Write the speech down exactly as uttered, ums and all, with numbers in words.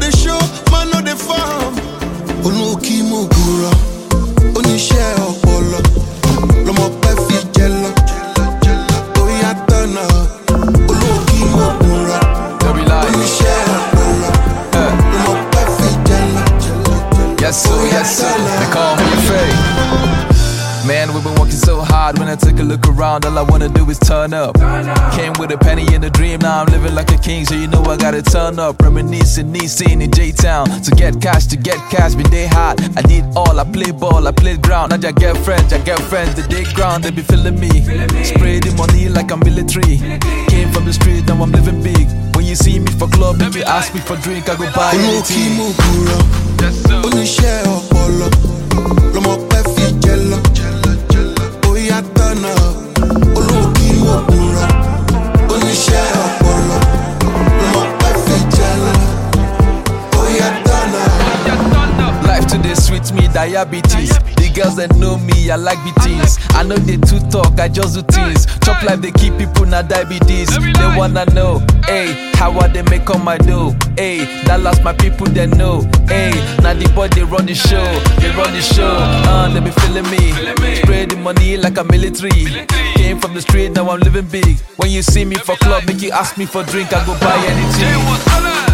the show, man no the farm. Oluki Mugura, Onishe Opolo, Lomo Pefi Jello, Oya Tana, Oluki Mugura, Onishe Opolo, Lomo Pefi Jello. Yes sir, yes sir, they call me Faye. Man, we've been working so hard. When I take a look around, all I wanna do is turn up. Came with a penny in a dream, now I'm living like a king, so you know I gotta turn up. Reminiscing, scene in J-Town. To get cash, to get cash, been day hard. I did all, I play ball, I played ground. Now I get friends, I get friends, they dig ground, they be feeling me. Spray the money like I'm military. Came from the street, now I'm living big. When you see me for club, if you ask me for drink, I go buy anything. Life today sweet me diabetes. The girls that know me, I like beatings. I know they too talk, I just do things. Chop life, they keep people na diabetes. They wanna know, hey, how are they make on my dough? Hey, that lost my people they know. Hey, now the boy they run the show, they run the show. Uh, they be feeling me. Spray the money like a military. Came from the street, now I'm living big. When you see me for club, make you ask me for drink, I go buy anything.